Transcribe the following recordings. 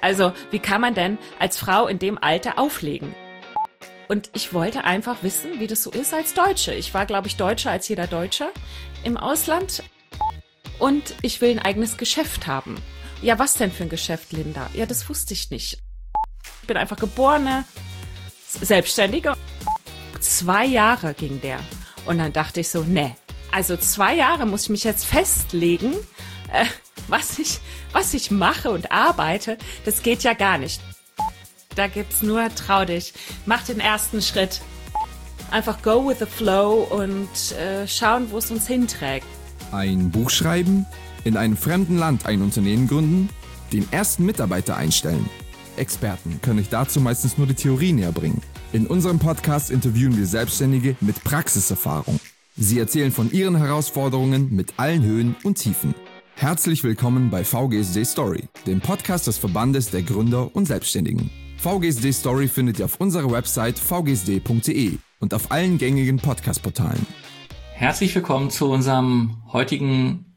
Also, wie kann man denn als Frau in dem Alter auflegen? Und ich wollte einfach wissen, wie das so ist als Deutsche. Ich war, glaube ich, deutscher als jeder Deutsche im Ausland. Und ich will ein eigenes Geschäft haben. Ja, was denn für ein Geschäft, Linda? Ja, das wusste ich nicht. Ich bin einfach geborene Selbstständige. 2 Jahre ging der. Und dann dachte ich so, nee, also 2 Jahre muss ich mich jetzt festlegen, was ich mache und arbeite. Das geht ja gar nicht. Da gibt's nur trau dich. Mach den ersten Schritt. Einfach go with the flow und schauen, wo es uns hinträgt. Ein Buch schreiben, in einem fremden Land ein Unternehmen gründen, den ersten Mitarbeiter einstellen. Experten können euch dazu meistens nur die Theorie näher bringen. In unserem Podcast interviewen wir Selbstständige mit Praxiserfahrung. Sie erzählen von ihren Herausforderungen mit allen Höhen und Tiefen. Herzlich willkommen bei VGSD Story, dem Podcast des Verbandes der Gründer und Selbstständigen. VGSD Story findet ihr auf unserer Website vgsd.de und auf allen gängigen Podcast-Portalen. Herzlich willkommen zu unserem heutigen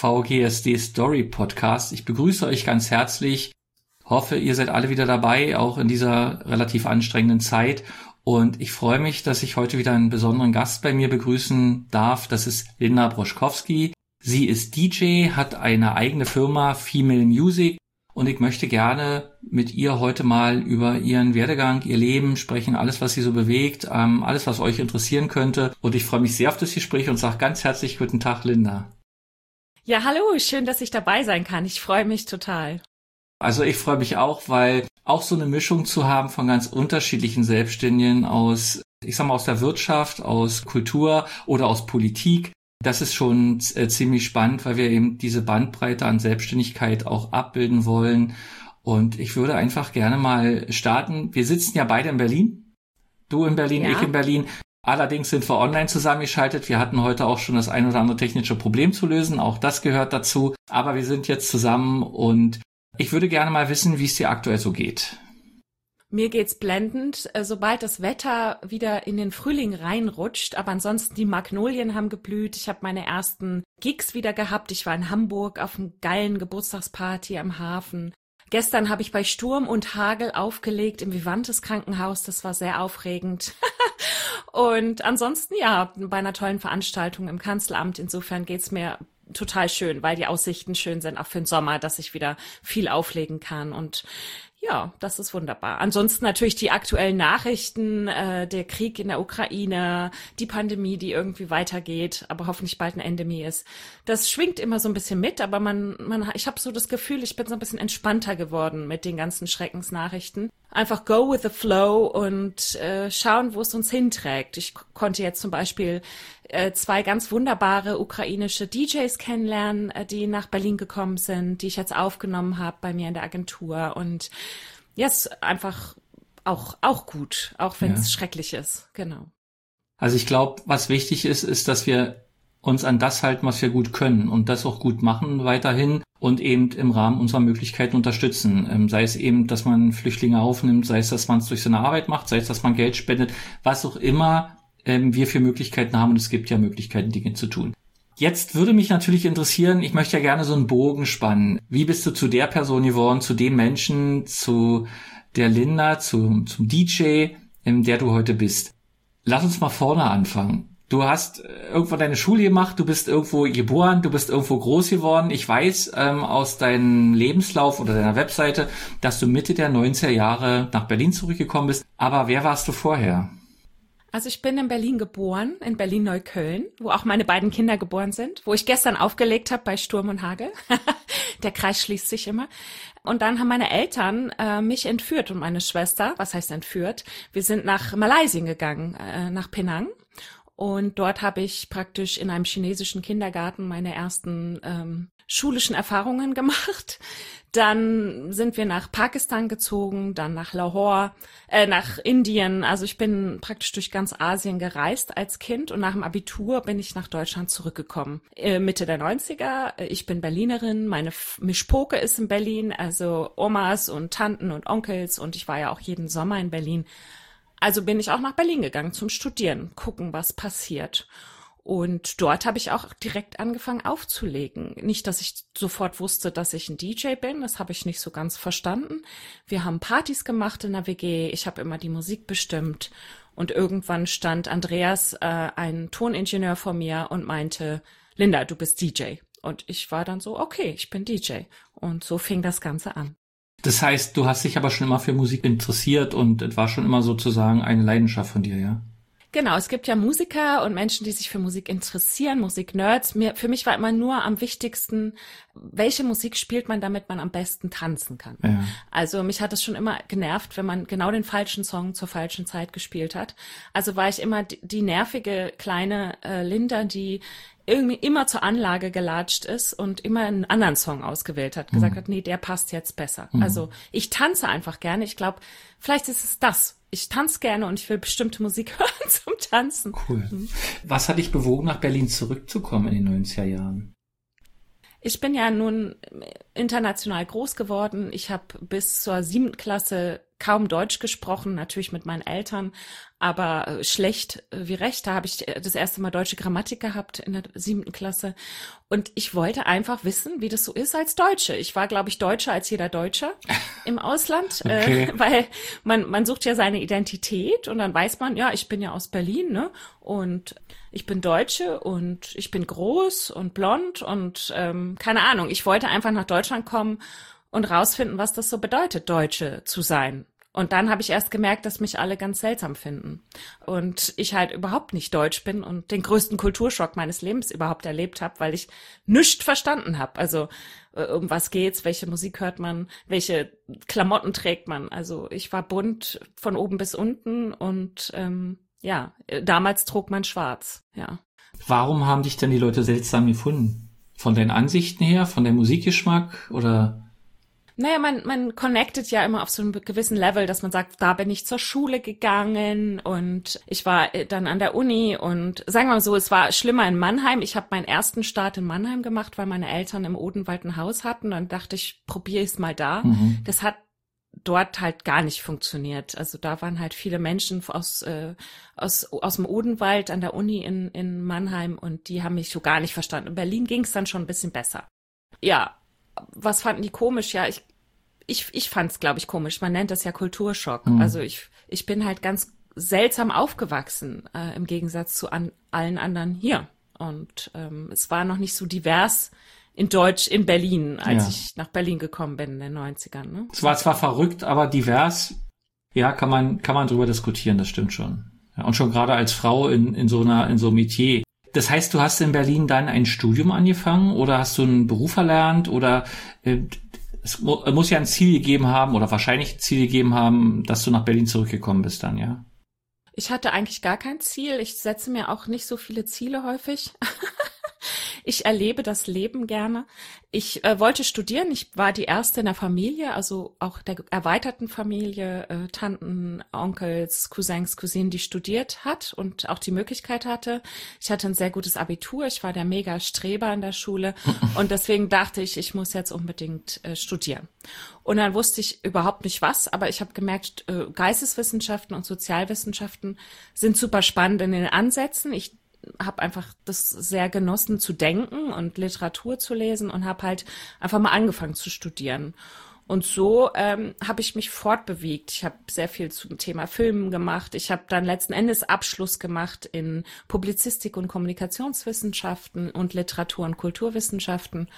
VGSD Story Podcast. Ich begrüße euch ganz herzlich. Hoffe, ihr seid alle wieder dabei, auch in dieser relativ anstrengenden Zeit. Und ich freue mich, dass ich heute wieder einen besonderen Gast bei mir begrüßen darf. Das ist Linda Broschkowski. Sie ist DJ, hat eine eigene Firma, Female Music. Und ich möchte gerne mit ihr heute mal über ihren Werdegang, ihr Leben sprechen, alles, was sie so bewegt, alles, was euch interessieren könnte. Und ich freue mich sehr auf das Gespräch und sage ganz herzlich guten Tag, Linda. Ja, hallo, schön, dass ich dabei sein kann. Ich freue mich total. Also ich freue mich auch, weil auch so eine Mischung zu haben von ganz unterschiedlichen Selbstständigen aus, ich sag mal, aus der Wirtschaft, aus Kultur oder aus Politik, das ist schon ziemlich spannend, weil wir eben diese Bandbreite an Selbstständigkeit auch abbilden wollen. Und ich würde einfach gerne mal starten. Wir sitzen ja beide in Berlin. Du in Berlin, ja. Ich in Berlin. Allerdings sind wir online zusammengeschaltet. Wir hatten heute auch schon das ein oder andere technische Problem zu lösen. Auch das gehört dazu. Aber wir sind jetzt zusammen und ich würde gerne mal wissen, wie es dir aktuell so geht. Mir geht's blendend, sobald das Wetter wieder in den Frühling reinrutscht. Aber ansonsten, die Magnolien haben geblüht. Ich habe meine ersten Gigs wieder gehabt. Ich war in Hamburg auf einer geilen Geburtstagsparty am Hafen. Gestern habe ich bei Sturm und Hagel aufgelegt im Vivantes Krankenhaus. Das war sehr aufregend. Und ansonsten, ja, bei einer tollen Veranstaltung im Kanzleramt. Insofern geht's mir total schön, weil die Aussichten schön sind, auch für den Sommer, dass ich wieder viel auflegen kann. Und ja, das ist wunderbar. Ansonsten natürlich die aktuellen Nachrichten, der Krieg in der Ukraine, die Pandemie, die irgendwie weitergeht, aber hoffentlich bald ein Endemie ist. Das schwingt immer so ein bisschen mit, aber ich habe so das Gefühl, ich bin so ein bisschen entspannter geworden mit den ganzen Schreckensnachrichten. Einfach go with the flow und schauen, wo es uns hinträgt. Ich konnte jetzt zum Beispiel 2 ganz wunderbare ukrainische DJs kennenlernen, die nach Berlin gekommen sind, die ich jetzt aufgenommen habe bei mir in der Agentur. Und ja, ist einfach auch gut, auch wenn es schrecklich ist. Genau. Also ich glaube, was wichtig ist, dass wir uns an das halten, was wir gut können und das auch gut machen weiterhin und eben im Rahmen unserer Möglichkeiten unterstützen. Sei es eben, dass man Flüchtlinge aufnimmt, sei es, dass man es durch seine Arbeit macht, sei es, dass man Geld spendet, was auch immer wir für Möglichkeiten haben, und es gibt ja Möglichkeiten, Dinge zu tun. Jetzt würde mich natürlich interessieren, ich möchte ja gerne so einen Bogen spannen. Wie bist du zu der Person geworden, zu dem Menschen, zu der Linda, zum DJ, der du heute bist? Lass uns mal vorne anfangen. Du hast irgendwann deine Schule gemacht, du bist irgendwo geboren, du bist irgendwo groß geworden. Ich weiß aus deinem Lebenslauf oder deiner Webseite, dass du Mitte der 90er Jahre nach Berlin zurückgekommen bist. Aber wer warst du vorher? Also ich bin in Berlin geboren, in Berlin-Neukölln, wo auch meine beiden Kinder geboren sind, wo ich gestern aufgelegt habe bei Sturm und Hagel. Der Kreis schließt sich immer. Und dann haben meine Eltern mich entführt und meine Schwester, was heißt entführt? Wir sind nach Malaysia gegangen, nach Penang. Und dort habe ich praktisch in einem chinesischen Kindergarten meine ersten schulischen Erfahrungen gemacht. Dann sind wir nach Pakistan gezogen, dann nach Lahore, nach Indien. Also ich bin praktisch durch ganz Asien gereist als Kind und nach dem Abitur bin ich nach Deutschland zurückgekommen. Mitte der 90er, ich bin Berlinerin, meine Mischpoke ist in Berlin, also Omas und Tanten und Onkels und ich war ja auch jeden Sommer in Berlin. Also bin ich auch nach Berlin gegangen zum Studieren, gucken, was passiert. Und dort habe ich auch direkt angefangen aufzulegen. Nicht, dass ich sofort wusste, dass ich ein DJ bin, das habe ich nicht so ganz verstanden. Wir haben Partys gemacht in der WG, ich habe immer die Musik bestimmt und irgendwann stand Andreas, ein Toningenieur vor mir und meinte, Linda, du bist DJ. Und ich war dann so, okay, ich bin DJ. Und so fing das Ganze an. Das heißt, du hast dich aber schon immer für Musik interessiert und es war schon immer sozusagen eine Leidenschaft von dir, ja? Genau, es gibt ja Musiker und Menschen, die sich für Musik interessieren, Musiknerds. Für mich war immer nur am wichtigsten, welche Musik spielt man, damit man am besten tanzen kann. Ja. Also mich hat es schon immer genervt, wenn man genau den falschen Song zur falschen Zeit gespielt hat. Also war ich immer die nervige kleine Linda, die irgendwie immer zur Anlage gelatscht ist und immer einen anderen Song ausgewählt hat, gesagt hat, nee, der passt jetzt besser. Also ich tanze einfach gerne. Ich glaube, vielleicht ist es das. Ich tanze gerne und ich will bestimmte Musik hören zum Tanzen. Cool. Was hat dich bewogen, nach Berlin zurückzukommen in den 90er Jahren? Ich bin ja nun international groß geworden. Ich habe bis zur 7. Klasse kaum Deutsch gesprochen, natürlich mit meinen Eltern, aber schlecht wie recht. Da habe ich das erste Mal deutsche Grammatik gehabt in der 7. Klasse. Und ich wollte einfach wissen, wie das so ist als Deutsche. Ich war, glaube ich, deutscher als jeder Deutsche im Ausland, okay. Weil man sucht ja seine Identität und dann weiß man, ja, ich bin ja aus Berlin, ne? Und ich bin Deutsche und ich bin groß und blond und keine Ahnung. Ich wollte einfach nach Deutschland kommen und rausfinden, was das so bedeutet, Deutsche zu sein. Und dann habe ich erst gemerkt, dass mich alle ganz seltsam finden. Und ich halt überhaupt nicht deutsch bin und den größten Kulturschock meines Lebens überhaupt erlebt habe, weil ich nichts verstanden habe. Also um was geht's, welche Musik hört man, welche Klamotten trägt man. Also ich war bunt von oben bis unten und damals trug man schwarz, ja. Warum haben dich denn die Leute seltsam gefunden? Von deinen Ansichten her, von deinem Musikgeschmack oder? Naja, man connectet ja immer auf so einem gewissen Level, dass man sagt, da bin ich zur Schule gegangen und ich war dann an der Uni und sagen wir mal so, es war schlimmer in Mannheim. Ich habe meinen ersten Start in Mannheim gemacht, weil meine Eltern im Odenwald ein Haus hatten. Dann dachte ich, probiere ich es mal da. Das hat dort halt gar nicht funktioniert. Also da waren halt viele Menschen aus dem Odenwald an der Uni in Mannheim und die haben mich so gar nicht verstanden. In Berlin ging es dann schon ein bisschen besser. Ja. Was fanden die komisch? Ja, ich fand es, glaube ich, komisch. Man nennt das ja Kulturschock. Also ich bin halt ganz seltsam aufgewachsen, im Gegensatz zu allen anderen hier. Und es war noch nicht so divers in Deutsch in Berlin, als ich nach Berlin gekommen bin in den 90ern. Ne? Es war zwar verrückt, aber divers, ja, kann man drüber diskutieren, das stimmt schon. Ja, und schon gerade als Frau in so einem Metier. Das heißt, du hast in Berlin dann ein Studium angefangen oder hast du einen Beruf erlernt oder es muss ja ein Ziel gegeben haben oder wahrscheinlich ein Ziel gegeben haben, dass du nach Berlin zurückgekommen bist dann, ja? Ich hatte eigentlich gar kein Ziel. Ich setze mir auch nicht so viele Ziele häufig. Ich erlebe das Leben gerne. Ich wollte studieren. Ich war die erste in der Familie, also auch der erweiterten Familie, Tanten, Onkels, Cousins, Cousinen, die studiert hat und auch die Möglichkeit hatte. Ich hatte ein sehr gutes Abitur. Ich war der Mega-Streber in der Schule und deswegen dachte ich, ich muss jetzt unbedingt studieren. Und dann wusste ich überhaupt nicht was, aber ich habe gemerkt, Geisteswissenschaften und Sozialwissenschaften sind super spannend in den Ansätzen. Ich habe einfach das sehr genossen zu denken und Literatur zu lesen und habe halt einfach mal angefangen zu studieren. Und so habe ich mich fortbewegt. Ich habe sehr viel zum Thema Filmen gemacht. Ich habe dann letzten Endes Abschluss gemacht in Publizistik und Kommunikationswissenschaften und Literatur- und Kulturwissenschaften.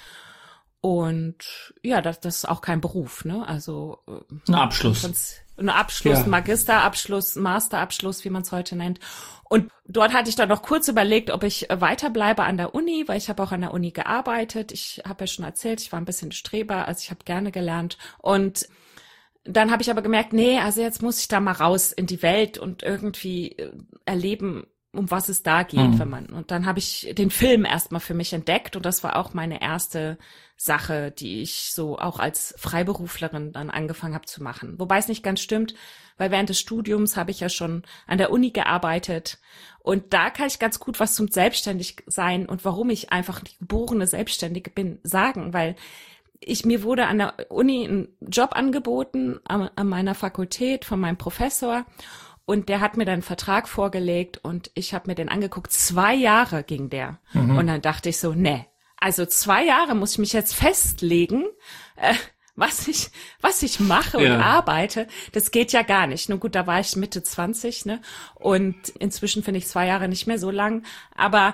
Und ja, das ist auch kein Beruf, ne? Also ein Abschluss. Ein Abschluss, Ja. Magisterabschluss, Masterabschluss, wie man es heute nennt. Und dort hatte ich dann noch kurz überlegt, ob ich weiterbleibe an der Uni, weil ich habe auch an der Uni gearbeitet. Ich habe ja schon erzählt, ich war ein bisschen Streber, also ich habe gerne gelernt. Und dann habe ich aber gemerkt, nee, also jetzt muss ich da mal raus in die Welt und irgendwie erleben, um was es da geht, und dann habe ich den Film erstmal für mich entdeckt und das war auch meine erste Sache, die ich so auch als Freiberuflerin dann angefangen habe zu machen. Wobei es nicht ganz stimmt, weil während des Studiums habe ich ja schon an der Uni gearbeitet und da kann ich ganz gut was zum Selbstständigsein und warum ich einfach die geborene Selbstständige bin sagen, weil mir wurde an der Uni ein Job angeboten an meiner Fakultät von meinem Professor. Und der hat mir dann einen Vertrag vorgelegt und ich habe mir den angeguckt. 2 Jahre ging der. Und dann dachte ich so, nee, also 2 Jahre muss ich mich jetzt festlegen, was ich mache und arbeite. Das geht ja gar nicht. Nun gut, da war ich Mitte 20, ne? Und inzwischen finde ich 2 Jahre nicht mehr so lang. Aber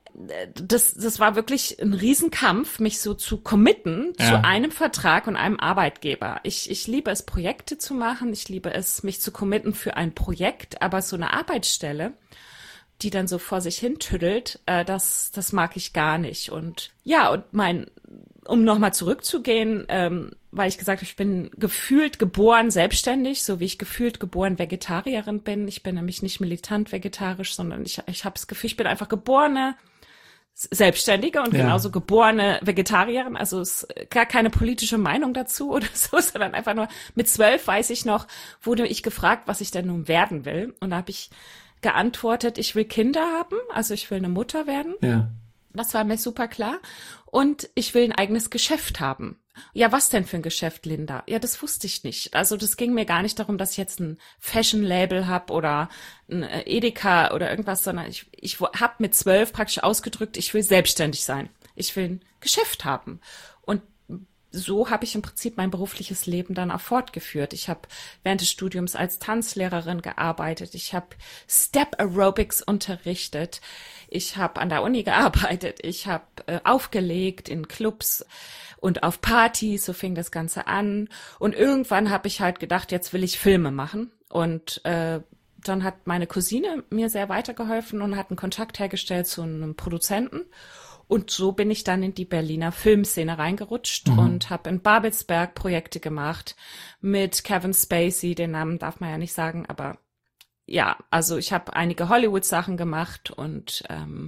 das war wirklich ein Riesenkampf, mich so zu committen zu einem Vertrag und einem Arbeitgeber. Ich liebe es, Projekte zu machen. Ich liebe es, mich zu committen für ein Projekt. Aber so eine Arbeitsstelle, die dann so vor sich hin tüddelt, das mag ich gar nicht. Und ja, und um nochmal zurückzugehen, weil ich gesagt habe, ich bin gefühlt geboren selbstständig, so wie ich gefühlt geboren Vegetarierin bin. Ich bin nämlich nicht militant vegetarisch, sondern ich habe das Gefühl, ich bin einfach geborene Selbstständige und genauso geborene Vegetarierin. Also es ist gar keine politische Meinung dazu oder so, sondern einfach nur mit 12, weiß ich noch, wurde ich gefragt, was ich denn nun werden will. Und da habe ich geantwortet, ich will Kinder haben, also ich will eine Mutter werden. Ja. Das war mir super klar. Und ich will ein eigenes Geschäft haben. Ja, was denn für ein Geschäft, Linda? Ja, das wusste ich nicht. Also das ging mir gar nicht darum, dass ich jetzt ein Fashion-Label habe oder ein Edeka oder irgendwas, sondern ich habe mit 12 praktisch ausgedrückt, ich will selbstständig sein. Ich will ein Geschäft haben. Und so habe ich im Prinzip mein berufliches Leben dann auch fortgeführt. Ich habe während des Studiums als Tanzlehrerin gearbeitet. Ich habe Step Aerobics unterrichtet. Ich habe an der Uni gearbeitet. Ich habe aufgelegt in Clubs und auf Partys. So fing das Ganze an. Und irgendwann habe ich halt gedacht, jetzt will ich Filme machen. Und dann hat meine Cousine mir sehr weitergeholfen und hat einen Kontakt hergestellt zu einem Produzenten. Und so bin ich dann in die Berliner Filmszene reingerutscht und habe in Babelsberg Projekte gemacht mit Kevin Spacey, den Namen darf man ja nicht sagen, aber ja, also ich habe einige Hollywood-Sachen gemacht und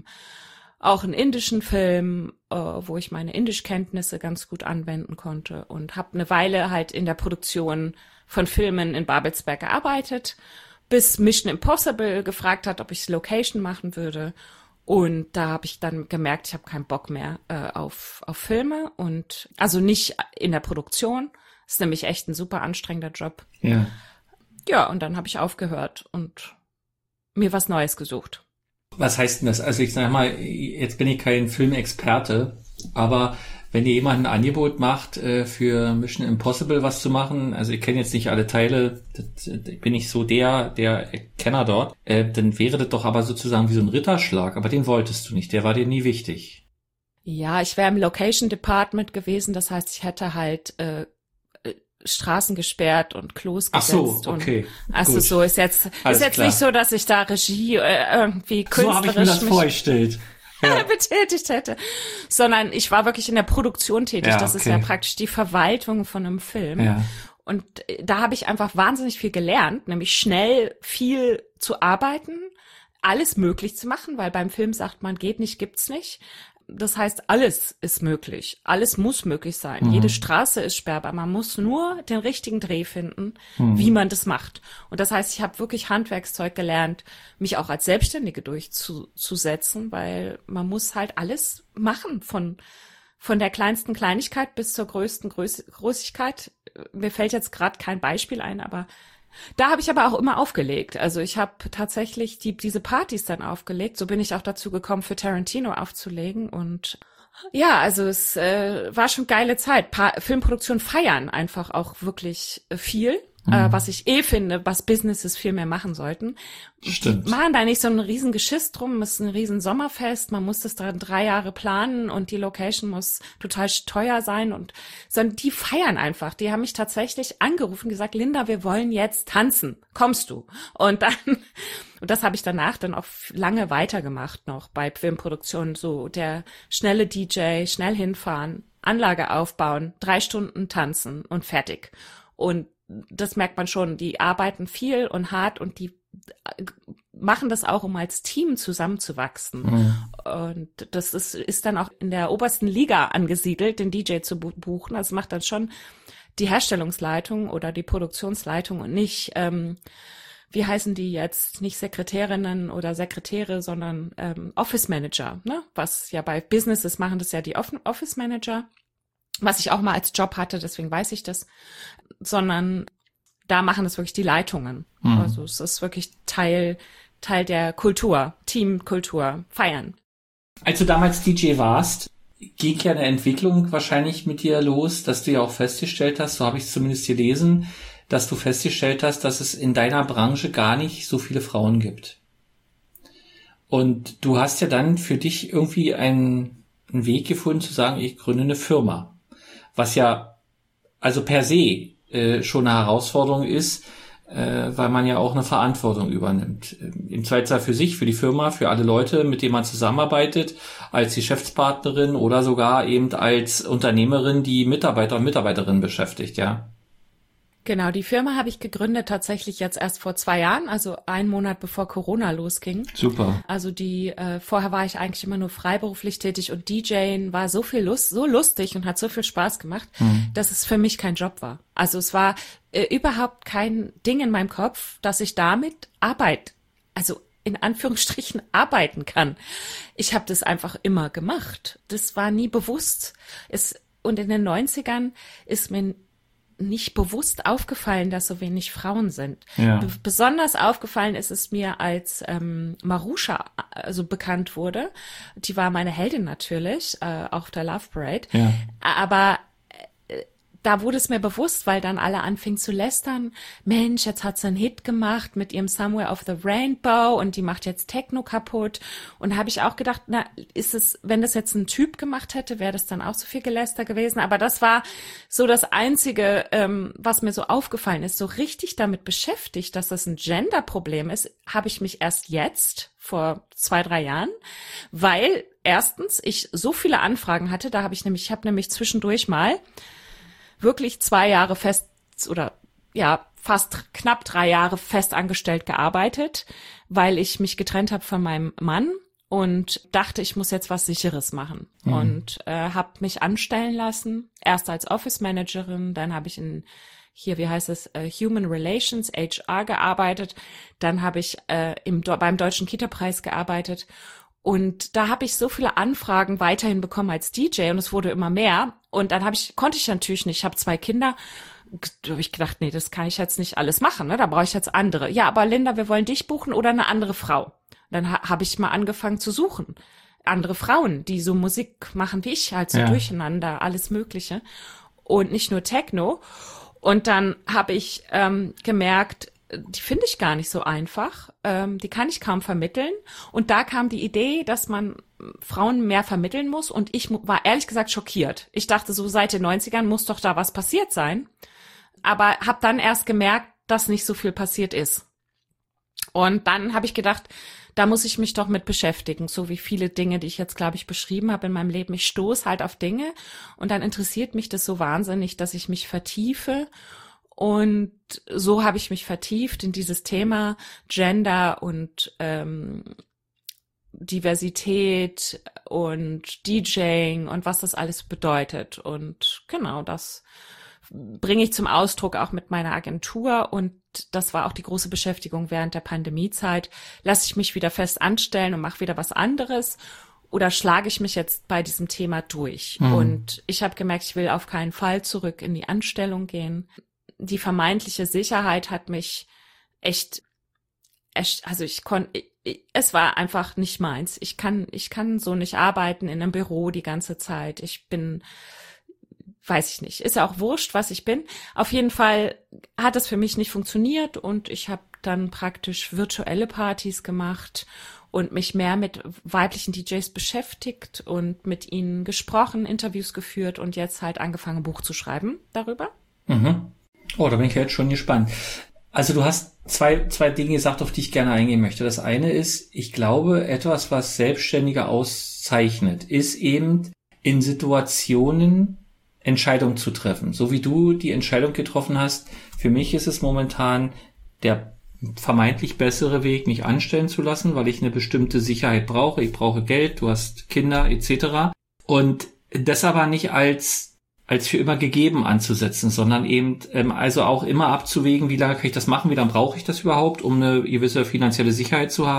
auch einen indischen Film, wo ich meine Indischkenntnisse ganz gut anwenden konnte und habe eine Weile halt in der Produktion von Filmen in Babelsberg gearbeitet, bis Mission Impossible gefragt hat, ob ich Location machen würde. Und da habe ich dann gemerkt, ich habe keinen Bock mehr auf Filme und also nicht in der Produktion. Das ist nämlich echt ein super anstrengender Job. Ja. Ja, und dann habe ich aufgehört und mir was Neues gesucht. Was heißt denn das? Also ich sag mal, jetzt bin ich kein Filmexperte, aber wenn dir jemand ein Angebot macht, für Mission Impossible was zu machen, also ich kenne jetzt nicht alle Teile, bin ich so der Kenner dort, dann wäre das doch aber sozusagen wie so ein Ritterschlag, aber den wolltest du nicht, der war dir nie wichtig. Ja, ich wäre im Location Department gewesen, das heißt, ich hätte halt Straßen gesperrt und Klos gesetzt. Ach so, okay. Und, also gut. So ist jetzt klar. nicht so, dass ich da Regie irgendwie künstlerisch so habe ich mir das vorgestellt. Ja. betätigt hätte, sondern ich war wirklich in der Produktion tätig. Ja, das ist ja praktisch die Verwaltung von einem Film. Ja. Und da habe ich einfach wahnsinnig viel gelernt, nämlich schnell viel zu arbeiten, alles möglich zu machen, weil beim Film sagt man, geht nicht, gibt's nicht. Das heißt, alles ist möglich. Alles muss möglich sein. Jede Straße ist sperrbar. Man muss nur den richtigen Dreh finden, wie man das macht. Und das heißt, ich habe wirklich Handwerkszeug gelernt, mich auch als Selbstständige durchzusetzen, weil man muss halt alles machen, von der kleinsten Kleinigkeit bis zur größten Großigkeit. Mir fällt jetzt gerade kein Beispiel ein, aber da habe ich aber auch immer aufgelegt. Also ich habe tatsächlich diese Partys dann aufgelegt. So bin ich auch dazu gekommen, für Tarantino aufzulegen. Und ja, also es war schon geile Zeit. Filmproduktion feiern einfach auch wirklich viel. Was ich finde, was Businesses viel mehr machen sollten. Stimmt. Die machen da nicht so ein riesen Geschiss drum, es ist ein riesen Sommerfest, man muss das da 3 Jahre planen und die Location muss total teuer sein sondern die feiern einfach. Die haben mich tatsächlich angerufen und gesagt, Linda, wir wollen jetzt tanzen, kommst du? Und das habe ich danach dann auch lange weitergemacht noch bei Filmproduktionen, so der schnelle DJ, schnell hinfahren, Anlage aufbauen, 3 Stunden tanzen und fertig. Und das merkt man schon, die arbeiten viel und hart und die machen das auch, um als Team zusammenzuwachsen. Und das ist dann auch in der obersten Liga angesiedelt, den DJ zu buchen. Also macht dann schon die Herstellungsleitung oder die Produktionsleitung und nicht, wie heißen die jetzt, nicht Sekretärinnen oder Sekretäre, sondern Office Manager, ne? Was ja bei Businesses machen das ja die Office Manager, was ich auch mal als Job hatte, deswegen weiß ich das, sondern da machen es wirklich die Leitungen. Also es ist wirklich Teil der Kultur, Teamkultur, feiern. Als du damals DJ warst, ging ja eine Entwicklung wahrscheinlich mit dir los, dass du ja auch festgestellt hast, so habe ich es zumindest gelesen, dass du festgestellt hast, dass es in deiner Branche gar nicht so viele Frauen gibt. Und du hast ja dann für dich irgendwie einen Weg gefunden zu sagen, ich gründe eine Firma. Was ja also per se schon eine Herausforderung ist, weil man ja auch eine Verantwortung übernimmt. Im Zweifelsfall für sich, für die Firma, für alle Leute, mit denen man zusammenarbeitet, als Geschäftspartnerin oder sogar eben als Unternehmerin, die Mitarbeiter und Mitarbeiterinnen beschäftigt, ja. Genau, die Firma habe ich gegründet tatsächlich jetzt erst vor 2 Jahren, also 1 Monat bevor Corona losging. Super. Also vorher war ich eigentlich immer nur freiberuflich tätig und DJing war so lustig und hat so viel Spaß gemacht, dass es für mich kein Job war. Also es war überhaupt kein Ding in meinem Kopf, dass ich damit in Anführungsstrichen arbeiten kann. Ich habe das einfach immer gemacht. Das war nie bewusst. Und in den 90ern ist mir nicht bewusst aufgefallen, dass so wenig Frauen sind. Ja. Besonders aufgefallen ist es mir, als Marusha bekannt wurde. Die war meine Heldin natürlich, auf der Love Parade. Ja. Aber da wurde es mir bewusst, weil dann alle anfingen zu lästern. Mensch, jetzt hat sie einen Hit gemacht mit ihrem Somewhere of the Rainbow und die macht jetzt Techno kaputt. Und da habe ich auch gedacht, wenn das jetzt ein Typ gemacht hätte, wäre das dann auch so viel Geläster gewesen. Aber das war so das Einzige, was mir so aufgefallen ist. So richtig damit beschäftigt, dass das ein Gender-Problem ist, habe ich mich erst jetzt, vor 2-3 Jahren, weil erstens ich so viele Anfragen hatte. Ich habe nämlich zwischendurch mal wirklich 2 Jahre fast knapp 3 Jahre fest angestellt gearbeitet, weil ich mich getrennt habe von meinem Mann und dachte, ich muss jetzt was Sicheres machen. Und habe mich anstellen lassen, erst als Office Managerin, dann habe ich Human Relations, HR gearbeitet, dann habe ich beim Deutschen Kita-Preis gearbeitet. Und da habe ich so viele Anfragen weiterhin bekommen als DJ und es wurde immer mehr. Und dann konnte ich natürlich nicht. Ich habe 2 Kinder. Da habe ich gedacht, nee, das kann ich jetzt nicht alles machen. Ne? Da brauche ich jetzt andere. Ja, aber Linda, wir wollen dich buchen oder eine andere Frau. Dann habe ich mal angefangen zu suchen. Andere Frauen, die so Musik machen wie ich, halt so durcheinander, alles Mögliche. Und nicht nur Techno. Und dann habe ich gemerkt, die finde ich gar nicht so einfach. Die kann ich kaum vermitteln. Und da kam die Idee, dass man Frauen mehr vermitteln muss. Und ich war ehrlich gesagt schockiert. Ich dachte, so seit den 90ern muss doch da was passiert sein. Aber habe dann erst gemerkt, dass nicht so viel passiert ist. Und dann habe ich gedacht, da muss ich mich doch mit beschäftigen. So wie viele Dinge, die ich jetzt, glaube ich, beschrieben habe in meinem Leben. Ich stoße halt auf Dinge. Und dann interessiert mich das so wahnsinnig, dass ich mich vertiefe. Und so habe ich mich vertieft in dieses Thema Gender und Diversität und DJing und was das alles bedeutet. Und genau, das bringe ich zum Ausdruck auch mit meiner Agentur. Und das war auch die große Beschäftigung während der Pandemiezeit. Lasse ich mich wieder fest anstellen und mache wieder was anderes? Oder schlage ich mich jetzt bei diesem Thema durch? Und ich habe gemerkt, ich will auf keinen Fall zurück in die Anstellung gehen. Die vermeintliche Sicherheit hat mich es war einfach nicht meins. Ich kann so nicht arbeiten in einem Büro die ganze Zeit. Weiß ich nicht. Ist ja auch wurscht, was ich bin. Auf jeden Fall hat es für mich nicht funktioniert und ich habe dann praktisch virtuelle Partys gemacht und mich mehr mit weiblichen DJs beschäftigt und mit ihnen gesprochen, Interviews geführt und jetzt halt angefangen, ein Buch zu schreiben darüber. Oh, da bin ich jetzt schon gespannt. Also du hast zwei Dinge gesagt, auf die ich gerne eingehen möchte. Das eine ist, ich glaube, etwas, was Selbstständige auszeichnet, ist eben in Situationen Entscheidungen zu treffen. So wie du die Entscheidung getroffen hast, für mich ist es momentan der vermeintlich bessere Weg, mich anstellen zu lassen, weil ich eine bestimmte Sicherheit brauche. Ich brauche Geld, du hast Kinder etc. Und das aber nicht als für immer gegeben anzusetzen, sondern eben also auch immer abzuwägen, wie lange kann ich das machen, wie lange brauche ich das überhaupt, um eine gewisse finanzielle Sicherheit zu haben.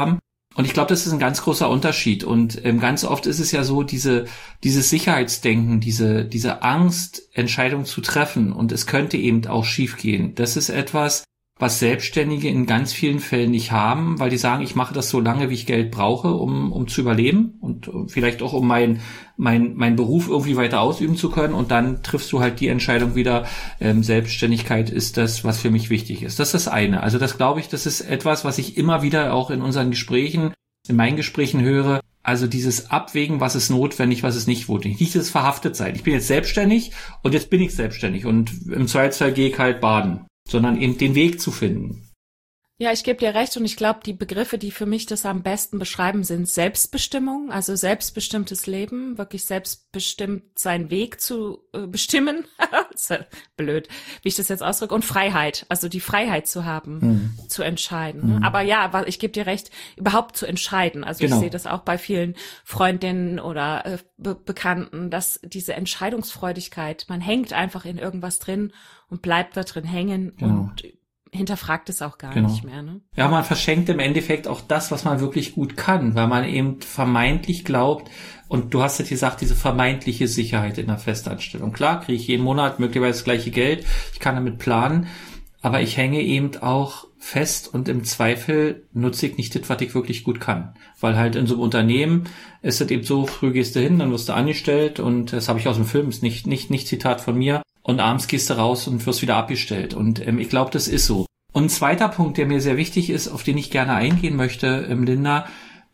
Und ich glaube, das ist ein ganz großer Unterschied. Und ganz oft ist es ja so, dieses Sicherheitsdenken, diese Angst, Entscheidungen zu treffen, und es könnte eben auch schiefgehen. Das ist etwas, was Selbstständige in ganz vielen Fällen nicht haben, weil die sagen, ich mache das so lange, wie ich Geld brauche, um zu überleben und vielleicht auch um meinen Beruf irgendwie weiter ausüben zu können. Und dann triffst du halt die Entscheidung wieder, Selbstständigkeit ist das, was für mich wichtig ist. Das ist das eine. Also das glaube ich, das ist etwas, was ich immer wieder auch in unseren Gesprächen, in meinen Gesprächen höre. Also dieses Abwägen, was ist notwendig, was ist nicht notwendig. Nicht das Verhaftetsein. Ich bin jetzt selbstständig und jetzt bin ich selbstständig und im Zweifelsfall gehe ich halt baden, sondern eben den Weg zu finden. Ja, ich gebe dir recht, und ich glaube, die Begriffe, die für mich das am besten beschreiben, sind Selbstbestimmung, also selbstbestimmtes Leben, wirklich selbstbestimmt seinen Weg zu bestimmen. Ist ja blöd, wie ich das jetzt ausdrücke, und Freiheit, also die Freiheit zu haben, zu entscheiden. Aber ja, ich gebe dir recht, überhaupt zu entscheiden. Also genau. Ich sehe das auch bei vielen Freundinnen oder Bekannten, dass diese Entscheidungsfreudigkeit, man hängt einfach in irgendwas drin und bleibt da drin hängen und hinterfragt es auch gar nicht mehr. Ne? Ja, man verschenkt im Endeffekt auch das, was man wirklich gut kann, weil man eben vermeintlich glaubt, und du hast ja gesagt, diese vermeintliche Sicherheit in der Festanstellung. Klar, kriege ich jeden Monat möglicherweise das gleiche Geld, ich kann damit planen, aber ich hänge eben auch fest, und im Zweifel nutze ich nicht das, was ich wirklich gut kann. Weil halt in so einem Unternehmen ist es eben so, früh gehst du hin, dann wirst du angestellt, und das habe ich aus dem Film, ist nicht Zitat von mir, und abends gehst du raus und wirst wieder abgestellt. Und ich glaube, das ist so. Und ein zweiter Punkt, der mir sehr wichtig ist, auf den ich gerne eingehen möchte, Linda,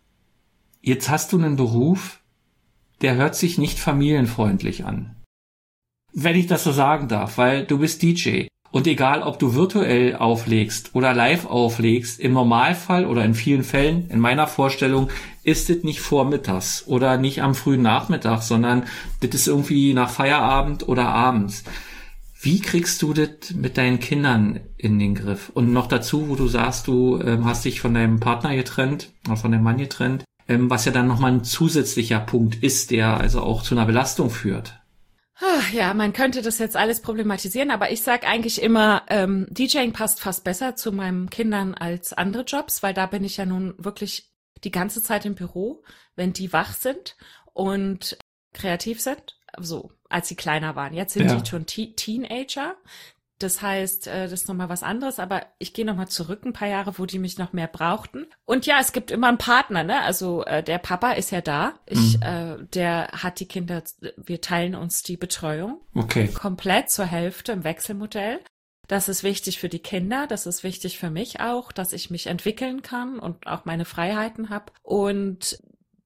jetzt hast du einen Beruf, der hört sich nicht familienfreundlich an. Wenn ich das so sagen darf, weil du bist DJ. Und egal, ob du virtuell auflegst oder live auflegst, im Normalfall oder in vielen Fällen, in meiner Vorstellung, ist es nicht vormittags oder nicht am frühen Nachmittag, sondern das ist irgendwie nach Feierabend oder abends. Wie kriegst du das mit deinen Kindern in den Griff? Und noch dazu, wo du sagst, du hast dich von deinem Partner getrennt, oder von deinem Mann getrennt, was ja dann nochmal ein zusätzlicher Punkt ist, der also auch zu einer Belastung führt. Ja, man könnte das jetzt alles problematisieren, aber ich sag eigentlich immer, DJing passt fast besser zu meinen Kindern als andere Jobs, weil da bin ich ja nun wirklich die ganze Zeit im Büro, wenn die wach sind und kreativ sind, so als sie kleiner waren. Jetzt sind die schon Teenager. Das heißt, das ist nochmal was anderes, aber ich gehe nochmal zurück ein paar Jahre, wo die mich noch mehr brauchten. Und ja, es gibt immer einen Partner, ne? Also der Papa ist ja da. Der hat die Kinder, wir teilen uns die Betreuung. Okay. Komplett zur Hälfte im Wechselmodell. Das ist wichtig für die Kinder, das ist wichtig für mich auch, dass ich mich entwickeln kann und auch meine Freiheiten habe. Und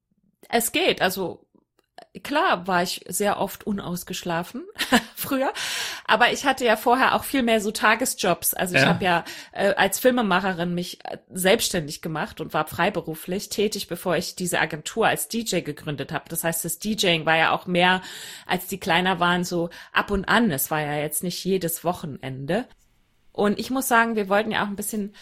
es geht, also klar war ich sehr oft unausgeschlafen früher, aber ich hatte ja vorher auch viel mehr so Tagesjobs. Also ich habe ja als Filmemacherin mich selbstständig gemacht und war freiberuflich tätig, bevor ich diese Agentur als DJ gegründet habe. Das heißt, das DJing war ja auch mehr, als die kleiner waren, so ab und an. Es war ja jetzt nicht jedes Wochenende. Und ich muss sagen, wir wollten ja auch ein bisschen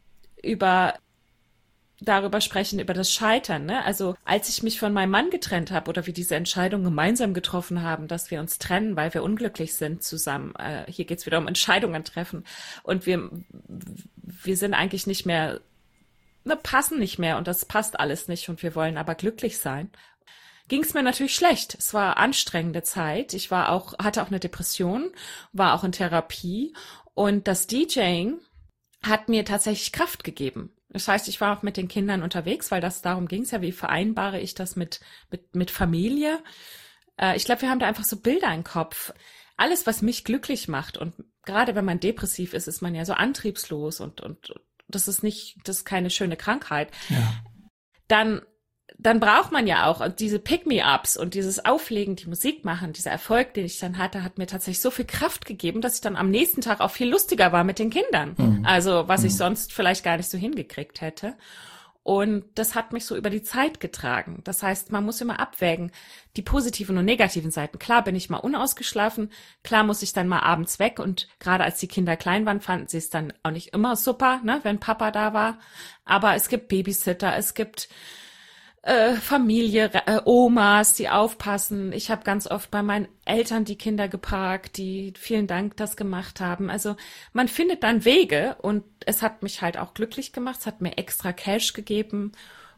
darüber sprechen, über das Scheitern, ne? Also als ich mich von meinem Mann getrennt habe oder wir diese Entscheidung gemeinsam getroffen haben, dass wir uns trennen, weil wir unglücklich sind zusammen. Hier geht's wieder um Entscheidungen treffen. Und wir sind eigentlich nicht mehr, passen nicht mehr, und das passt alles nicht, und wir wollen aber glücklich sein. Ging's mir natürlich schlecht. Es war anstrengende Zeit. Ich hatte auch eine Depression, war auch in Therapie, und das DJing hat mir tatsächlich Kraft gegeben. Das heißt, ich war auch mit den Kindern unterwegs, weil darum ging es ja, wie vereinbare ich das mit Familie. Ich glaube, wir haben da einfach so Bilder im Kopf. Alles, was mich glücklich macht, und gerade wenn man depressiv ist, ist man ja so antriebslos, und das ist keine schöne Krankheit. Ja. Dann braucht man ja auch diese Pick-me-ups und dieses Auflegen, die Musik machen, dieser Erfolg, den ich dann hatte, hat mir tatsächlich so viel Kraft gegeben, dass ich dann am nächsten Tag auch viel lustiger war mit den Kindern. Also was ich sonst vielleicht gar nicht so hingekriegt hätte. Und das hat mich so über die Zeit getragen. Das heißt, man muss immer abwägen, die positiven und negativen Seiten. Klar bin ich mal unausgeschlafen, klar muss ich dann mal abends weg, und gerade als die Kinder klein waren, fanden sie es dann auch nicht immer super, ne, wenn Papa da war. Aber es gibt Babysitter, es gibt Familie, Omas, die aufpassen. Ich habe ganz oft bei meinen Eltern die Kinder geparkt, die vielen Dank das gemacht haben. Also man findet dann Wege, und es hat mich halt auch glücklich gemacht. Es hat mir extra Cash gegeben,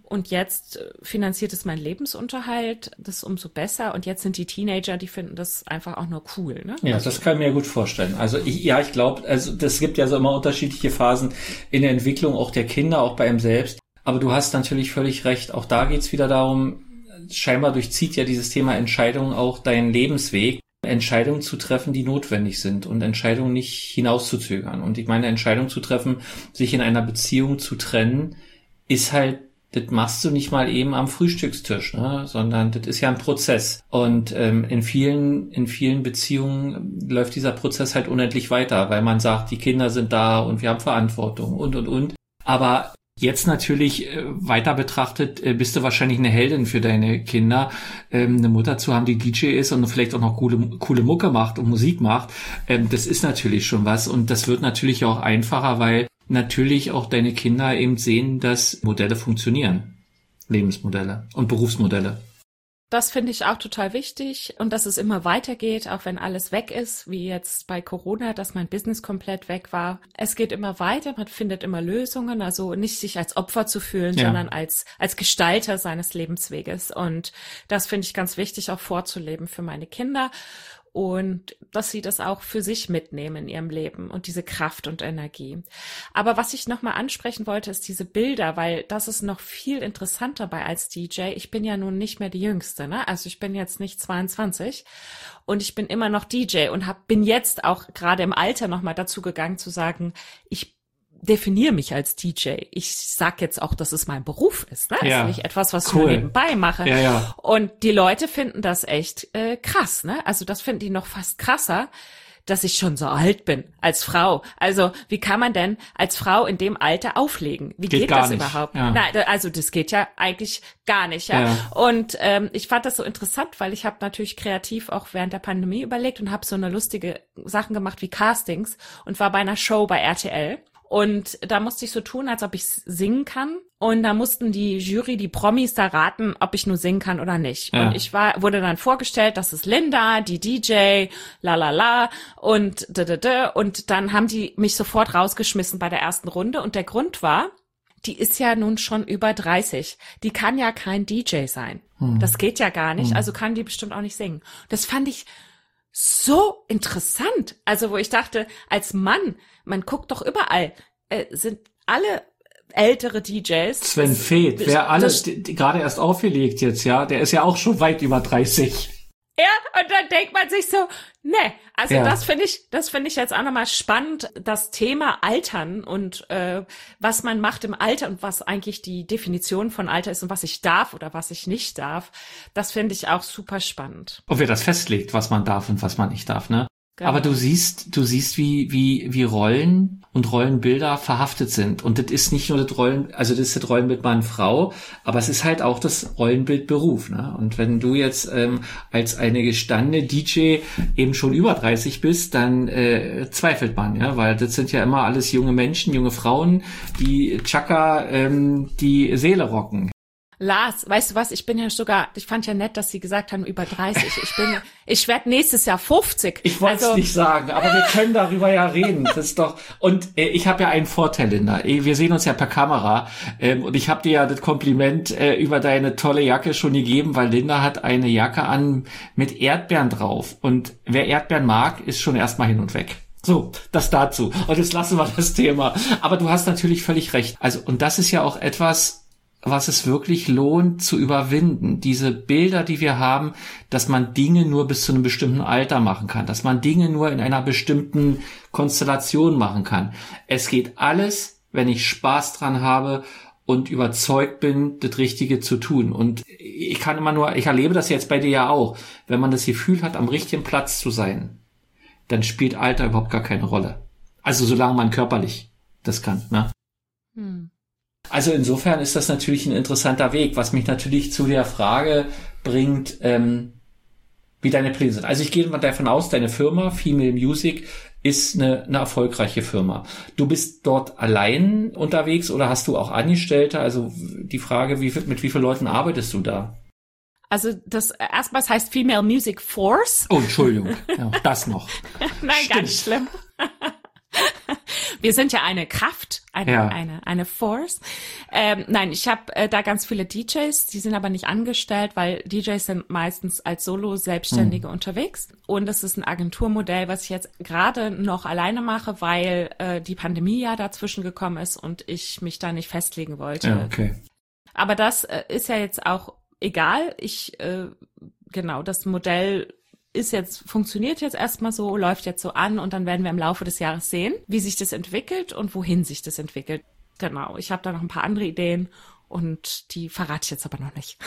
Und jetzt finanziert es meinen Lebensunterhalt, das ist umso besser. Und jetzt sind die Teenager, die finden das einfach auch nur cool, ne? Ja, das kann ich mir gut vorstellen. Also ich glaube, also das gibt ja so immer unterschiedliche Phasen in der Entwicklung auch der Kinder, auch bei einem selbst. Aber du hast natürlich völlig recht. Auch da geht's wieder darum, scheinbar durchzieht ja dieses Thema Entscheidung auch deinen Lebensweg. Entscheidungen zu treffen, die notwendig sind und Entscheidungen nicht hinauszuzögern. Und ich meine, Entscheidung zu treffen, sich in einer Beziehung zu trennen, ist halt, das machst du nicht mal eben am Frühstückstisch, ne? Sondern das ist ja ein Prozess. Und in vielen Beziehungen läuft dieser Prozess halt unendlich weiter, weil man sagt, die Kinder sind da und wir haben Verantwortung und. Aber jetzt natürlich weiter betrachtet, bist du wahrscheinlich eine Heldin für deine Kinder, eine Mutter zu haben, die DJ ist und vielleicht auch noch coole Mucke macht und Musik macht. Das ist natürlich schon was und das wird natürlich auch einfacher, weil natürlich auch deine Kinder eben sehen, dass Modelle funktionieren. Lebensmodelle und Berufsmodelle. Das finde ich auch total wichtig und dass es immer weitergeht, auch wenn alles weg ist, wie jetzt bei Corona, dass mein Business komplett weg war. Es geht immer weiter, man findet immer Lösungen, also nicht sich als Opfer zu fühlen, sondern als Gestalter seines Lebensweges. Und das finde ich ganz wichtig, auch vorzuleben für meine Kinder. Und dass sie das auch für sich mitnehmen in ihrem Leben und diese Kraft und Energie. Aber was ich nochmal ansprechen wollte, ist diese Bilder, weil das ist noch viel interessanter bei als DJ. Ich bin ja nun nicht mehr die Jüngste, ne? Also ich bin jetzt nicht 22 und ich bin immer noch DJ und bin jetzt auch gerade im Alter nochmal dazu gegangen zu sagen, ich definiere mich als DJ. Ich sag jetzt auch, dass es mein Beruf ist. Ne? Ja, ist nicht etwas, was cool. ich nebenbei mache. Ja, ja. Und die Leute finden das echt krass. Ne? Also das finden die noch fast krasser, dass ich schon so alt bin als Frau. Also wie kann man denn als Frau in dem Alter auflegen? Wie geht das überhaupt? Ja. Nein, also das geht ja eigentlich gar nicht. Ja. Und ich fand das so interessant, weil ich habe natürlich kreativ auch während der Pandemie überlegt und habe so eine lustige Sachen gemacht wie Castings und war bei einer Show bei RTL. Und da musste ich so tun, als ob ich singen kann. Und da mussten die Jury, die Promis da raten, ob ich nur singen kann oder nicht. Ja. Und ich wurde dann vorgestellt, das ist Linda, die DJ, und und dann haben die mich sofort rausgeschmissen bei der ersten Runde. Und der Grund war, die ist ja nun schon über 30. Die kann ja kein DJ sein. Das geht ja gar nicht. Also kann die bestimmt auch nicht singen. Das fand ich so interessant. Also wo ich dachte, als Mann, man guckt doch überall, sind alle ältere DJs. Sven Feth, wer alles gerade erst aufgelegt jetzt, ja, der ist ja auch schon weit über 30. Ja, und dann denkt man sich so, ne, also das finde ich jetzt auch nochmal spannend, das Thema Altern und was man macht im Alter und was eigentlich die Definition von Alter ist und was ich darf oder was ich nicht darf, das finde ich auch super spannend. Und wer das festlegt, was man darf und was man nicht darf, ne? Genau. Aber du siehst, wie Rollen und Rollenbilder verhaftet sind. Und das ist nicht nur das Rollenbild Mann, Frau, aber es ist halt auch das Rollenbild Beruf, ne? Und wenn du jetzt als eine gestandene DJ eben schon über 30 bist, dann zweifelt man, ja, weil das sind ja immer alles junge Menschen, junge Frauen, die Chaka die Seele rocken. Lars, weißt du was, ich fand ja nett, dass sie gesagt haben, über 30. Ich werde nächstes Jahr 50. Ich wollte es nicht sagen, aber wir können darüber ja reden. Das ist doch, und ich habe ja einen Vorteil, Linda. Wir sehen uns ja per Kamera und ich habe dir ja das Kompliment über deine tolle Jacke schon gegeben, weil Linda hat eine Jacke an mit Erdbeeren drauf. Und wer Erdbeeren mag, ist schon erstmal hin und weg. So, das dazu. Und jetzt lassen wir das Thema. Aber du hast natürlich völlig recht. Also, und das ist ja auch etwas, was es wirklich lohnt zu überwinden. Diese Bilder, die wir haben, dass man Dinge nur bis zu einem bestimmten Alter machen kann, dass man Dinge nur in einer bestimmten Konstellation machen kann. Es geht alles, wenn ich Spaß dran habe und überzeugt bin, das Richtige zu tun. Und ich erlebe das jetzt bei dir ja auch, wenn man das Gefühl hat, am richtigen Platz zu sein, dann spielt Alter überhaupt gar keine Rolle. Also solange man körperlich das kann, ne? Also insofern ist das natürlich ein interessanter Weg, was mich natürlich zu der Frage bringt, wie deine Pläne sind. Also ich gehe mal davon aus, deine Firma Female Music ist eine erfolgreiche Firma. Du bist dort allein unterwegs oder hast du auch Angestellte? Also die Frage, mit wie vielen Leuten arbeitest du da? Also das erstmals heißt Female Music Force. Oh, Entschuldigung, ja, das noch. Nein, ganz schlimm. Wir sind ja eine Kraft, eine Force. Nein, ich habe da ganz viele DJs, die sind aber nicht angestellt, weil DJs sind meistens als Solo-Selbstständige unterwegs. Und das ist ein Agenturmodell, was ich jetzt gerade noch alleine mache, weil die Pandemie ja dazwischen gekommen ist und ich mich da nicht festlegen wollte. Ja, okay. Aber das ist ja jetzt auch egal. Das Modell funktioniert jetzt erstmal so, läuft jetzt so an und dann werden wir im Laufe des Jahres sehen, wie sich das entwickelt und wohin sich das entwickelt. Genau, ich habe da noch ein paar andere Ideen und die verrate ich jetzt aber noch nicht.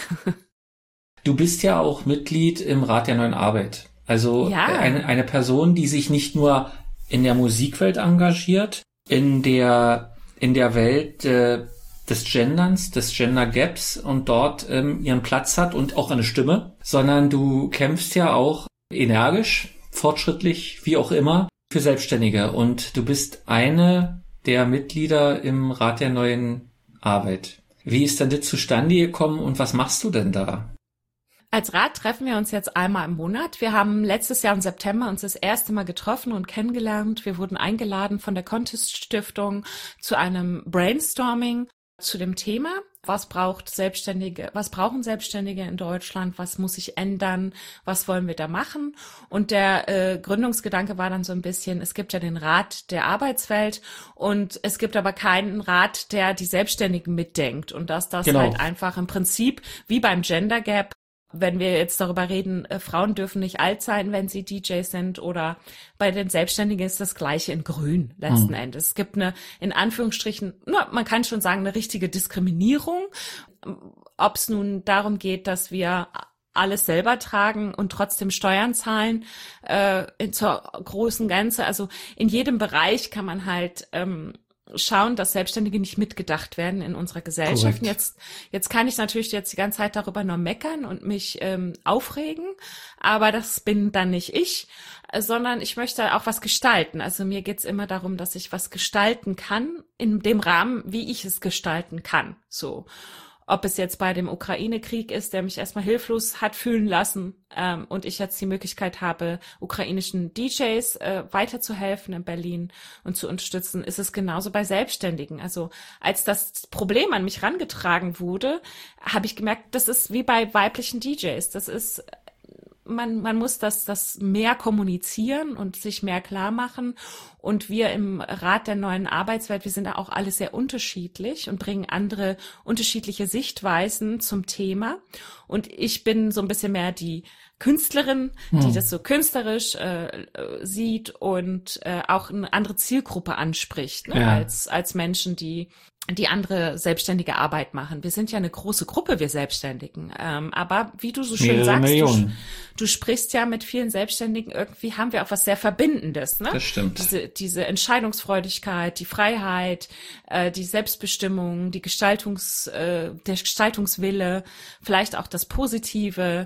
Du bist ja auch Mitglied im Rat der Neuen Arbeit. Also ja. Eine Person, die sich nicht nur in der Musikwelt engagiert, in der Welt des Genderns, des Gender Gaps und dort ihren Platz hat und auch eine Stimme, sondern du kämpfst ja auch energisch, fortschrittlich, wie auch immer, für Selbstständige. Und du bist eine der Mitglieder im Rat der Neuen Arbeit. Wie ist denn das zustande gekommen und was machst du denn da? Als Rat treffen wir uns jetzt einmal im Monat. Wir haben letztes Jahr im September uns das erste Mal getroffen und kennengelernt. Wir wurden eingeladen von der Contest Stiftung zu einem Brainstorming zu dem Thema. Was brauchen Selbstständige in Deutschland? Was muss sich ändern? Was wollen wir da machen? Und der Gründungsgedanke war dann so ein bisschen, es gibt ja den Rat der Arbeitswelt und es gibt aber keinen Rat, der die Selbstständigen mitdenkt. Und dass das halt einfach im Prinzip wie beim Gender Gap, wenn wir jetzt darüber reden, Frauen dürfen nicht alt sein, wenn sie DJs sind, oder bei den Selbstständigen ist das Gleiche in Grün letzten Endes. Es gibt eine, in Anführungsstrichen, man kann schon sagen, eine richtige Diskriminierung. Ob es nun darum geht, dass wir alles selber tragen und trotzdem Steuern zahlen zur großen Gänze. Also in jedem Bereich kann man halt schauen, dass Selbstständige nicht mitgedacht werden in unserer Gesellschaft. Und jetzt kann ich natürlich jetzt die ganze Zeit darüber nur meckern und mich aufregen, aber das bin dann nicht ich, sondern ich möchte auch was gestalten. Also mir geht's immer darum, dass ich was gestalten kann in dem Rahmen, wie ich es gestalten kann. So. Ob es jetzt bei dem Ukraine-Krieg ist, der mich erstmal hilflos hat fühlen lassen und ich jetzt die Möglichkeit habe, ukrainischen DJs weiterzuhelfen in Berlin und zu unterstützen, ist es genauso bei Selbstständigen. Also als das Problem an mich rangetragen wurde, habe ich gemerkt, das ist wie bei weiblichen DJs. Das ist man muss das mehr kommunizieren und sich mehr klar machen. Und wir im Rat der Neuen Arbeitswelt, wir sind da auch alle sehr unterschiedlich und bringen andere unterschiedliche Sichtweisen zum Thema. Und ich bin so ein bisschen mehr die Künstlerin, die das so künstlerisch sieht und auch eine andere Zielgruppe anspricht, ne? Ja. Als Menschen, die andere selbstständige Arbeit machen. Wir sind ja eine große Gruppe, wir Selbstständigen. Aber wie du so schön sagst, du sprichst ja mit vielen Selbstständigen, irgendwie haben wir auch was sehr Verbindendes. Ne? Das stimmt. Diese Entscheidungsfreudigkeit, die Freiheit, die Selbstbestimmung, der Gestaltungswille, vielleicht auch das Positive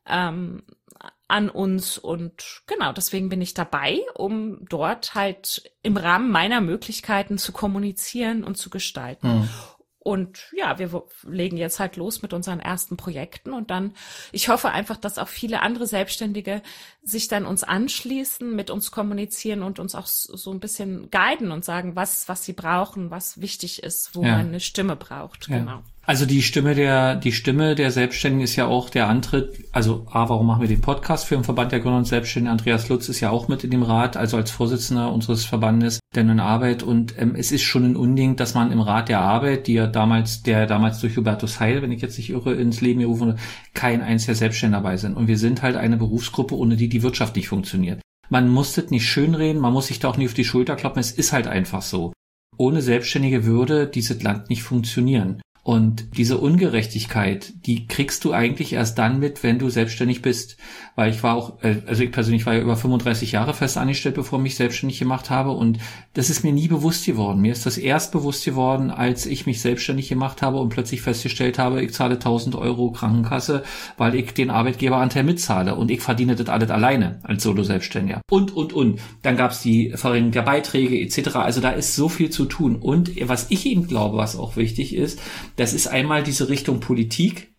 an uns, und genau, deswegen bin ich dabei, um dort halt im Rahmen meiner Möglichkeiten zu kommunizieren und zu gestalten. Und ja, wir legen jetzt halt los mit unseren ersten Projekten und dann, ich hoffe einfach, dass auch viele andere Selbstständige sich dann uns anschließen, mit uns kommunizieren und uns auch so ein bisschen guiden und sagen, was sie brauchen, was wichtig ist, wo man eine Stimme braucht. Ja. Genau. Also die Stimme der Selbstständigen ist ja auch der Antritt, also warum machen wir den Podcast für den Verband der Gründer und Selbstständigen? Andreas Lutz ist ja auch mit in dem Rat, also als Vorsitzender unseres Verbandes der Neuen Arbeit, und es ist schon ein Unding, dass man im Rat der Arbeit, der damals durch Hubertus Heil, wenn ich jetzt nicht irre, ins Leben gerufen wurde, kein einziger Selbstständiger dabei sind. Und wir sind halt eine Berufsgruppe, ohne die Wirtschaft nicht funktioniert. Man muss das nicht schönreden, man muss sich da auch nicht auf die Schulter kloppen, es ist halt einfach so. Ohne Selbstständige würde dieses Land nicht funktionieren. Und diese Ungerechtigkeit, die kriegst du eigentlich erst dann mit, wenn du selbstständig bist. Weil ich war auch, also ich persönlich war ja über 35 Jahre fest angestellt, bevor ich mich selbstständig gemacht habe. Und das ist mir nie bewusst geworden. Mir ist das erst bewusst geworden, als ich mich selbstständig gemacht habe und plötzlich festgestellt habe, ich zahle 1.000 Euro Krankenkasse, weil ich den Arbeitgeberanteil mitzahle. Und ich verdiene das alles alleine als Solo-Selbstständiger. Und. Dann gab's die Verringerung der Beiträge etc. Also da ist so viel zu tun. Und was ich eben glaube, was auch wichtig ist, das ist einmal diese Richtung Politik,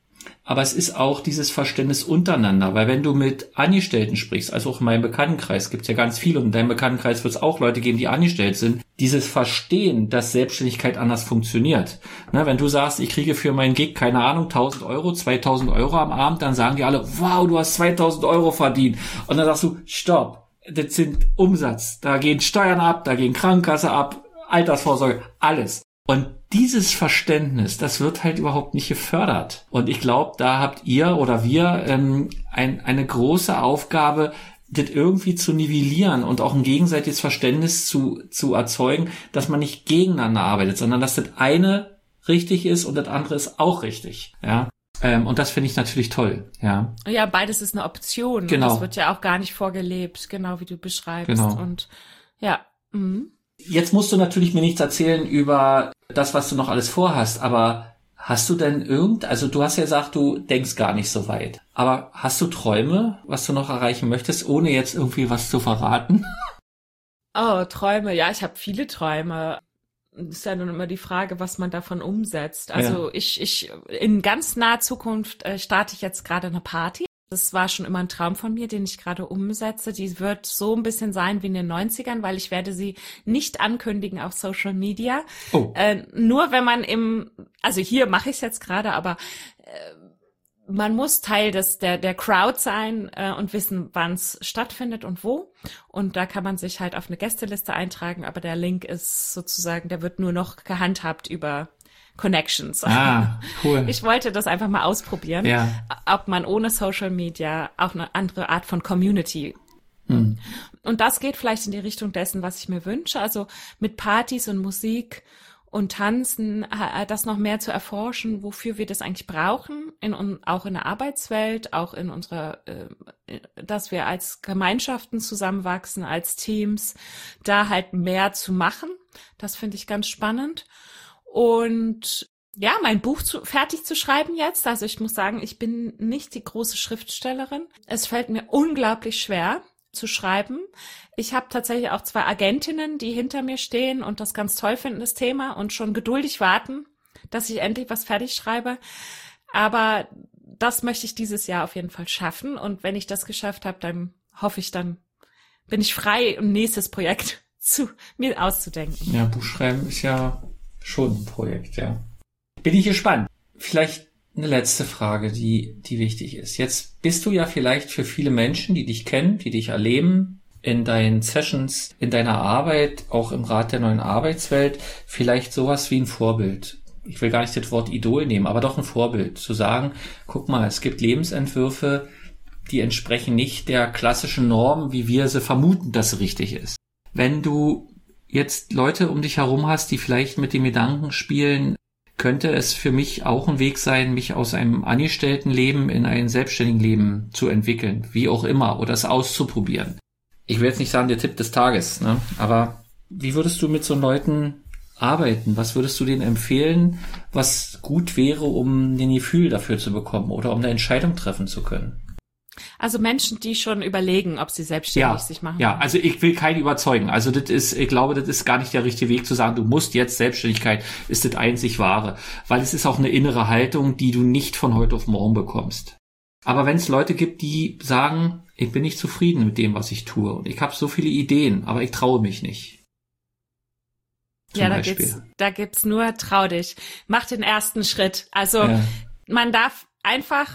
Aber es ist auch dieses Verständnis untereinander, weil wenn du mit Angestellten sprichst, also auch in meinem Bekanntenkreis, gibt es ja ganz viel und in deinem Bekanntenkreis wird es auch Leute geben, die angestellt sind, dieses Verstehen, dass Selbstständigkeit anders funktioniert. Ne, wenn du sagst, ich kriege für meinen Gig, keine Ahnung, 1.000 Euro, 2.000 Euro am Abend, dann sagen die alle, wow, du hast 2.000 Euro verdient. Und dann sagst du, stopp, das sind Umsatz, da gehen Steuern ab, da gehen Krankenkasse ab, Altersvorsorge, alles. Und dieses Verständnis, das wird halt überhaupt nicht gefördert. Und ich glaube, da habt ihr oder wir eine große Aufgabe, das irgendwie zu nivellieren und auch ein gegenseitiges Verständnis zu erzeugen, dass man nicht gegeneinander arbeitet, sondern dass das eine richtig ist und das andere ist auch richtig. Ja. Und das finde ich natürlich toll. Ja, ja, beides ist eine Option. Genau. Das wird ja auch gar nicht vorgelebt, genau wie du beschreibst. Genau. Und ja. Jetzt musst du natürlich mir nichts erzählen über das, was du noch alles vorhast, aber hast du denn also du hast ja gesagt, du denkst gar nicht so weit, aber hast du Träume, was du noch erreichen möchtest, ohne jetzt irgendwie was zu verraten? Oh, Träume. Ja, ich habe viele Träume. Ist ja nun immer die Frage, was man davon umsetzt. Also Ja. ich in ganz naher Zukunft starte ich jetzt gerade eine Party. Das war schon immer ein Traum von mir, den ich gerade umsetze. Die wird so ein bisschen sein wie in den 90ern, weil ich werde sie nicht ankündigen auf Social Media. Oh. Nur wenn man also hier mache ich es jetzt gerade, aber man muss Teil der Crowd sein und wissen, wann es stattfindet und wo. Und da kann man sich halt auf eine Gästeliste eintragen, aber der Link ist sozusagen, der wird nur noch gehandhabt über Connections. Ah, cool. Ich wollte das einfach mal ausprobieren, Ja. ob man ohne Social Media auch eine andere Art von Community. Und das geht vielleicht in die Richtung dessen, was ich mir wünsche. Also mit Partys und Musik und Tanzen, das noch mehr zu erforschen, wofür wir das eigentlich brauchen, auch in der Arbeitswelt, auch in unserer, dass wir als Gemeinschaften zusammenwachsen, als Teams, da halt mehr zu machen. Das finde ich ganz spannend. Und ja, mein Buch fertig zu schreiben jetzt. Also ich muss sagen, ich bin nicht die große Schriftstellerin. Es fällt mir unglaublich schwer zu schreiben. Ich habe tatsächlich auch 2 Agentinnen, die hinter mir stehen und das ganz toll finden, das Thema, und schon geduldig warten, dass ich endlich was fertig schreibe. Aber das möchte ich dieses Jahr auf jeden Fall schaffen. Und wenn ich das geschafft habe, dann hoffe ich, dann bin ich frei, ein nächstes Projekt mir auszudenken. Ja, Buchschreiben ist ja schon ein Projekt, ja. Bin ich gespannt. Vielleicht eine letzte Frage, die wichtig ist. Jetzt bist du ja vielleicht für viele Menschen, die dich kennen, die dich erleben, in deinen Sessions, in deiner Arbeit, auch im Rat der neuen Arbeitswelt, vielleicht sowas wie ein Vorbild. Ich will gar nicht das Wort Idol nehmen, aber doch ein Vorbild. Zu sagen, guck mal, es gibt Lebensentwürfe, die entsprechen nicht der klassischen Norm, wie wir sie vermuten, dass sie richtig ist. Wenn du jetzt Leute um dich herum hast, die vielleicht mit dem Gedanken spielen, könnte es für mich auch ein Weg sein, mich aus einem Angestelltenleben in ein selbstständigen Leben zu entwickeln, wie auch immer, oder es auszuprobieren. Ich will jetzt nicht sagen, der Tipp des Tages, ne? Aber wie würdest du mit so Leuten arbeiten? Was würdest du denen empfehlen, was gut wäre, um ein Gefühl dafür zu bekommen oder um eine Entscheidung treffen zu können? Also Menschen, die schon überlegen, ob sie selbstständig sich machen. Ja, also ich will keinen überzeugen. Also ich glaube, das ist gar nicht der richtige Weg zu sagen, du musst jetzt, Selbstständigkeit ist das einzig Wahre. Weil es ist auch eine innere Haltung, die du nicht von heute auf morgen bekommst. Aber wenn es Leute gibt, die sagen, ich bin nicht zufrieden mit dem, was ich tue und ich habe so viele Ideen, aber ich traue mich nicht. Ja, da gibt's nur trau dich. Mach den ersten Schritt. Also man darf einfach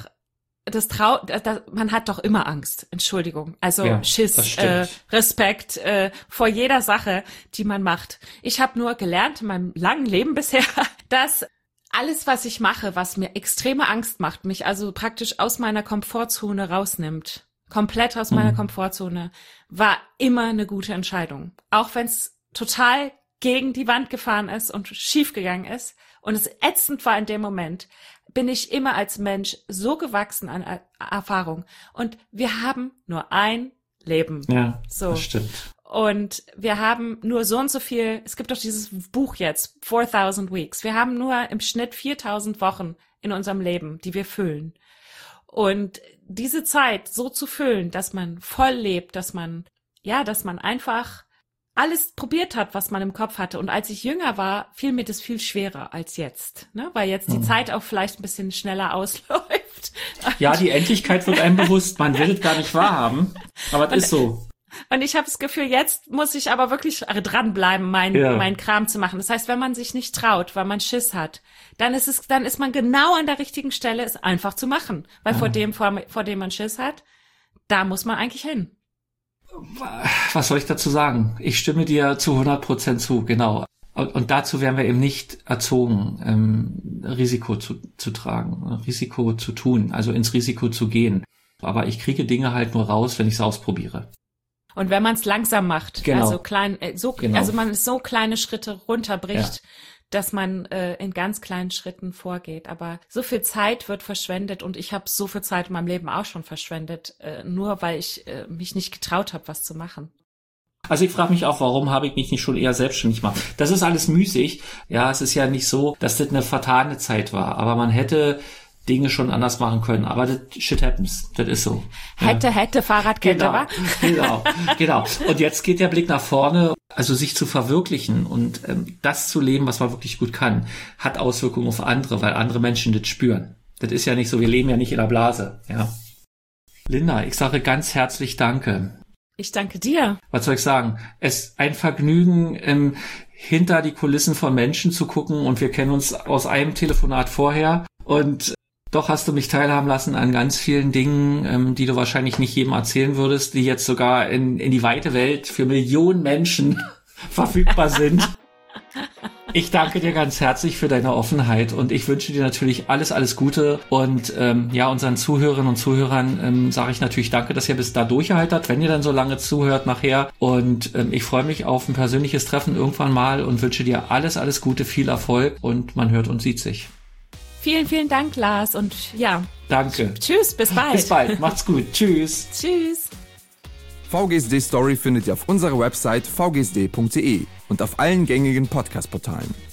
man hat doch immer Angst, Entschuldigung, also ja, Schiss, Respekt vor jeder Sache, die man macht. Ich habe nur gelernt in meinem langen Leben bisher, dass alles, was ich mache, was mir extreme Angst macht, mich also praktisch aus meiner Komfortzone rausnimmt, komplett aus meiner Komfortzone, war immer eine gute Entscheidung. Auch wenn es total gegen die Wand gefahren ist und schief gegangen ist und es ätzend war in dem Moment, bin ich immer als Mensch so gewachsen an Erfahrung. Und wir haben nur ein Leben. Ja, so. Das stimmt. Und wir haben nur so und so viel, es gibt doch dieses Buch jetzt, 4000 Weeks. Wir haben nur im Schnitt 4000 Wochen in unserem Leben, die wir füllen. Und diese Zeit so zu füllen, dass man voll lebt, dass man einfach alles probiert hat, was man im Kopf hatte. Und als ich jünger war, fiel mir das viel schwerer als jetzt, ne? Weil jetzt die Zeit auch vielleicht ein bisschen schneller ausläuft. bewusst. Ja, die Endlichkeit wird einem bewusst. Man will es gar nicht wahrhaben, aber es ist so. Und ich habe das Gefühl, jetzt muss ich aber wirklich dranbleiben, mein Kram zu machen. Das heißt, wenn man sich nicht traut, weil man Schiss hat, dann ist man genau an der richtigen Stelle, es einfach zu machen. Weil vor dem man Schiss hat, da muss man eigentlich hin. Was soll ich dazu sagen? Ich stimme dir zu 100% zu, genau. Und dazu werden wir eben nicht erzogen, Risiko zu tragen, Risiko zu tun, also ins Risiko zu gehen. Aber ich kriege Dinge halt nur raus, wenn ich es ausprobiere. Und wenn man es langsam macht, genau. Also man so kleine Schritte runterbricht, dass man in ganz kleinen Schritten vorgeht. Aber so viel Zeit wird verschwendet und ich habe so viel Zeit in meinem Leben auch schon verschwendet, nur weil ich mich nicht getraut habe, was zu machen. Also ich frage mich auch, warum habe ich mich nicht schon eher selbstständig gemacht? Das ist alles müßig. Ja, es ist ja nicht so, dass das eine vertane Zeit war. Aber man hätte Dinge schon anders machen können. Aber das shit happens. Das ist so. Hätte, Fahrradkette, wa? Genau. Und jetzt geht der Blick nach vorne. Also sich zu verwirklichen und das zu leben, was man wirklich gut kann, hat Auswirkungen auf andere, weil andere Menschen das spüren. Das ist ja nicht so, wir leben ja nicht in der Blase. Ja. Linda, ich sage ganz herzlich Danke. Ich danke dir. Was soll ich sagen? Es ist ein Vergnügen, hinter die Kulissen von Menschen zu gucken und wir kennen uns aus einem Telefonat vorher und doch hast du mich teilhaben lassen an ganz vielen Dingen, die du wahrscheinlich nicht jedem erzählen würdest, die jetzt sogar in die weite Welt für Millionen Menschen verfügbar sind. Ich danke dir ganz herzlich für deine Offenheit und ich wünsche dir natürlich alles Gute und unseren Zuhörerinnen und Zuhörern sage ich natürlich danke, dass ihr bis da durchgehalten habt, wenn ihr dann so lange zuhört nachher und ich freue mich auf ein persönliches Treffen irgendwann mal und wünsche dir alles Gute, viel Erfolg und man hört und sieht sich. Vielen, vielen Dank, Lars und ja. Danke. Tschüss, bis bald. Bis bald, macht's gut. Tschüss. Tschüss. VGSD Story findet ihr auf unserer Website vgsd.de und auf allen gängigen Podcast-Portalen.